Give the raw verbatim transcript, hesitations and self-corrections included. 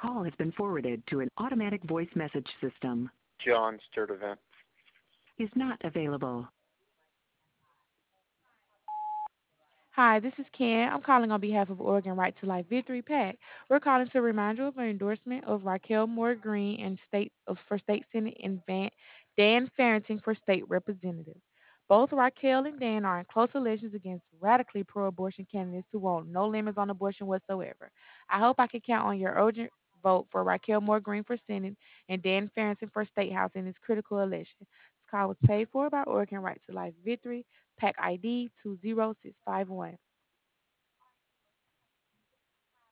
call has been forwarded to an automatic voice message system. John Sturdivant. Is not available. Hi, this is Ken. I'm calling on behalf of Oregon Right to Life Victory PAC. We're calling to remind you of our endorsement of Raquel Moore Green and state of, for state senate and Van, Dan Farrington for state representative. Both Raquel and Dan are in close elections against radically pro-abortion candidates who want no limits on abortion whatsoever. I hope I can count on your urgent vote for Raquel Moore Green for Senate and Dan Farrington for State House in this critical election. This call was paid for by Oregon Right to Life Victory, PAC I D two zero six five one.